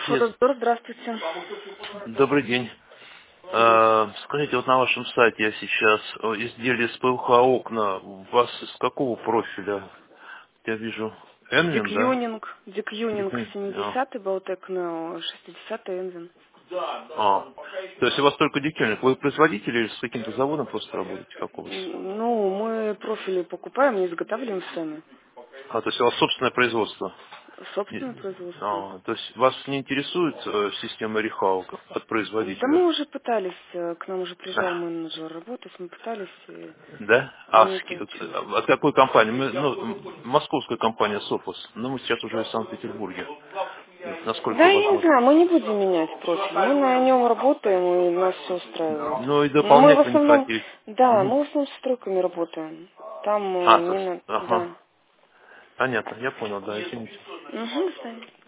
Нет. Фотосбор, здравствуйте. Добрый день. Скажите, вот на вашем сайте я сейчас изделие с ПВХ окна. У вас из какого профиля? Я вижу Энвин, да? Дикюнинг Дикни- а. 70-й, Балтек на 60-й Энвин. А. То есть у вас только дикельник. Вы производитель или с каким-то заводом просто работаете? Как у вас? Ну, мы профили покупаем, не изготавливаем сами. А, то есть у вас собственное производство? Собственное производство. То есть вас не интересует система рехау от Да производителя? мы уже пытались, к нам уже приезжал менеджер работать, мы пытались, Да? но не получилось. От какой компании? Московская компания Софос. Но мы сейчас уже в Санкт-Петербурге. Да, Насколько я не возможно. знаю, мы не будем менять профиль. Мы на нем работаем, и нас все устраивает. Ну и Мы в дополнять вы не основном, хотите. да, Мгм. мы в основном с стройками работаем. Там А, не на... ага. Да. Понятно, я понял, да, извините. Угу, до свидания.